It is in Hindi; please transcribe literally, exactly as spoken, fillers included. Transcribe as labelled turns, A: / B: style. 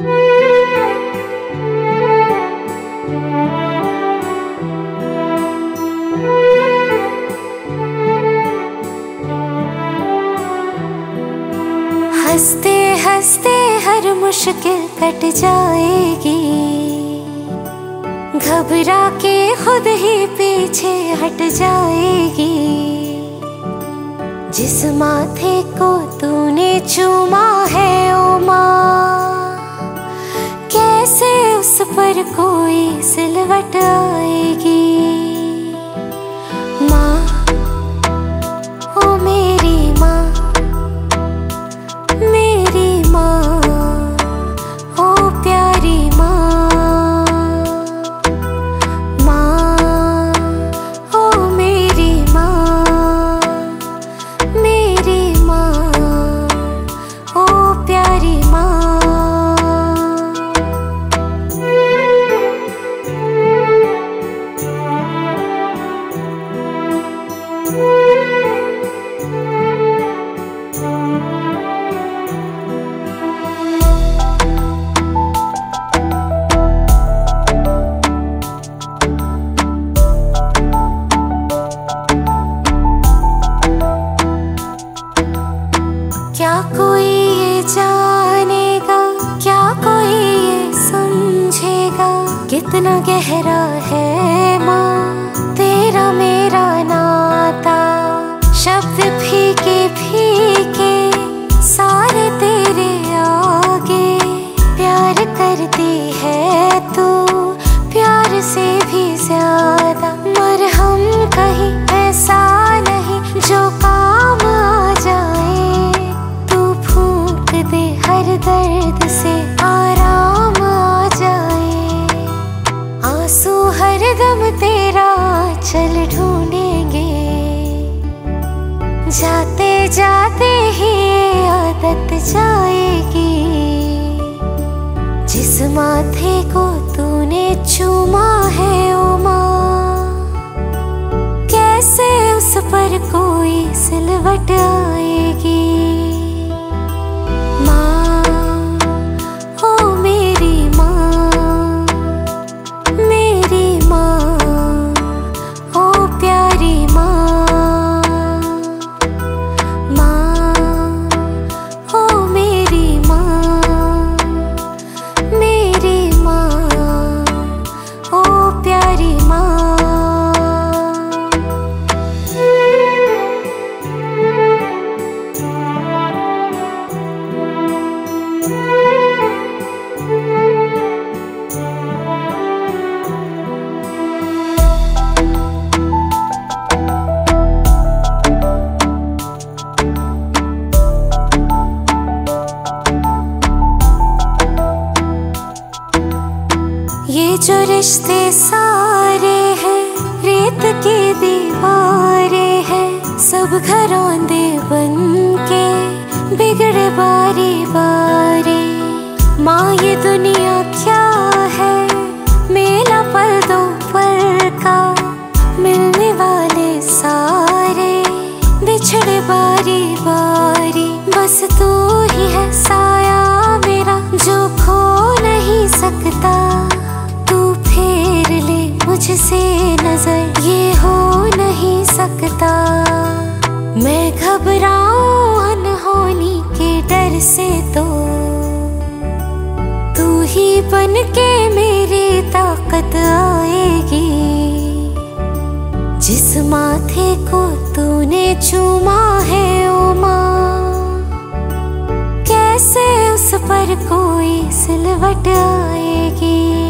A: हंसते हंसते हर मुश्किल कट जाएगी, घबरा के खुद ही पीछे हट जाएगी। जिस माथे को तूने चूमा है ओ माँ, कैसे उस पर कोई सिलवट आएगी। माँ ओ मेरी माँ, मेरी माँ ओ प्यारी माँ, माँ ओ मेरी माँ, मेरी माँ ओ प्यारी माँ। क्या कोई ये जानेगा, क्या कोई ये समझेगा, कितना गहरा है माँ तेरा मेरा नाता। शब्द फीके फीके सारे तेरे आगे, प्यार करती है तू प्यार से भी ज्यादा। मरहम कहीं ऐसा नहीं जो काम आ जाए, दे हर दर्द से आराम आ जाए। आंसू हर दम तेरा चल ढूंढेंगे, जाते जाते ही ये आदत जाएगी। जिस माथे को तूने चूमा है ओ माँ, कैसे उस पर कोई सिलवट आएगी। ये जो रिश्ते सारे हैं रेत की दीवारें हैं, सब घरौंदे बन के बिगड़े बारी बारी। माँ ये दुनिया क्या है, मेला पल दो पल का, मिलने वाले सारे बिछड़े बारी बारी। बस तू ही है साया मेरा जो खो नहीं सकता, मुझसे नजर ये हो नहीं सकता। मैं घबराऊं अनहोनी के डर से तो तू ही बन के मेरी ताकत आएगी। जिस माथे को तूने चूमा है ओ माँ, कैसे उस पर कोई सिलवट आएगी।